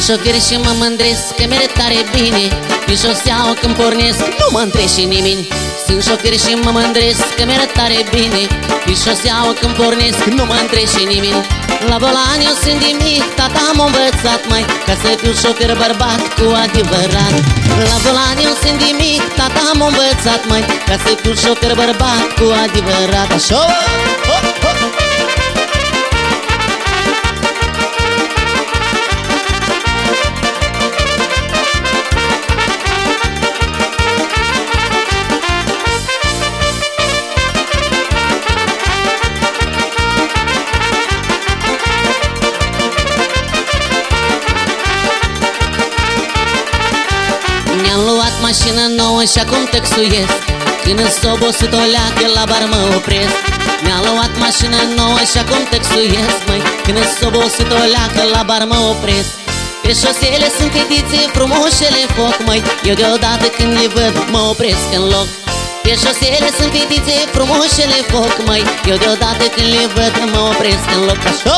șofer și mă mândresc că merg tare bine. Pe șoseaua când pornesc nu mă întrește nimeni. Sunt șofer și mă mândresc că merg tare bine. Pe șoseaua când pornesc nu mă întrește nimeni. La volan eu sunt de mic, tata m-a învățat mai ca să fiu șofer bărbat cu adevărat. La volan eu sunt de mic, tata m-a învățat mai ca să fiu șofer bărbat cu adevărat. Așa! Mi-am luat mașină nouă și acum taxuiesc. Când îs obosit o leacă la bar mă opresc. Mi-am luat mașină nouă și acum taxuiesc, măi. Când îs obosit o leacă la bar mă opresc. Pe șosele sunt fetițe frumoșele foc, măi. Eu deodată când le văd mă opresc în loc. Pe șosele sunt fetițe frumoșele foc, măi. Eu deodată când le văd mă opresc în loc. Așa!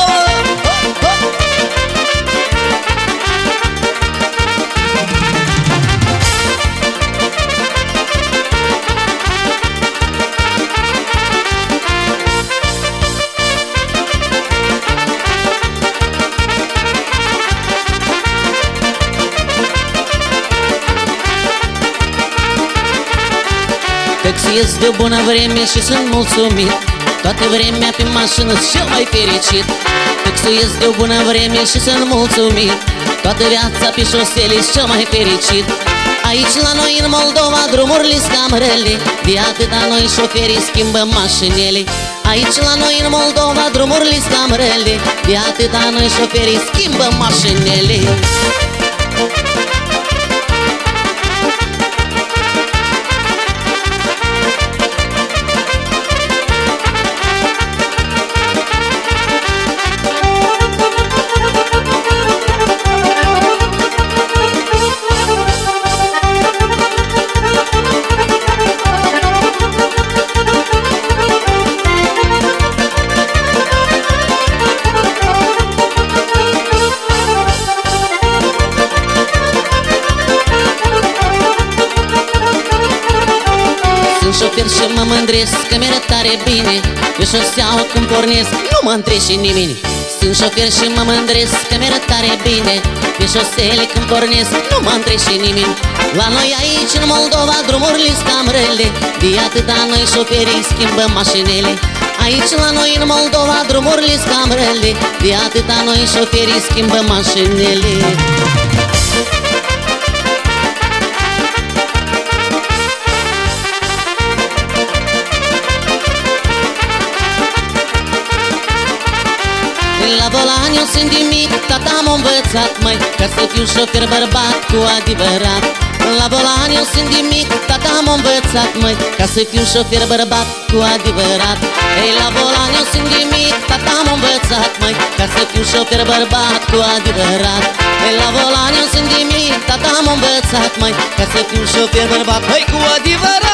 Taxiez de o bună vreme și sunt mulțumit. Toată vremea pe mașină sunt cel mai fericit. Taxiez de o bună vreme și sunt mulțumit. Toată viața pe șosele sunt cel mai fericit. Aici la noi în Moldova drumurile-s cam rele, de atâta noi șoferii schimbăm mașinile. Aici la noi în Moldova drumurile-s cam rele, de atâta noi șoferii schimbăm mașinile. Sunt șofer și mă mândresc că merg tare bine. Pe șoseaua când pornesc nu mă întrește nimeni. Sunt șofer și mă mândresc că merg tare bine. Pe șosele când pornesc nu mă întrește nimeni. La noi aici în Moldova drumurile-s cam rele, de atâta noi șoferii schimbăm mașinile. Aici la noi în Moldova drumurile-s cam rele, de atâta noi șoferii schimbăm mașinile. La volan eu sunt de mic, tata m-a învățat, măi, ca să fiu șofer bărbat cu adevărat. La volan eu sunt de mic, tata m-a învățat, măi, ca să fiu șofer bărbat cu adevărat. Ei, la volan eu sunt de mic, tata m-a învățat, măi, ca să fiu șofer bărbat cu adevărat. Ei, la volan eu sunt de mic, tata m-a învățat, măi, ca să fiu șofer bărbat, măi, cu adevărat.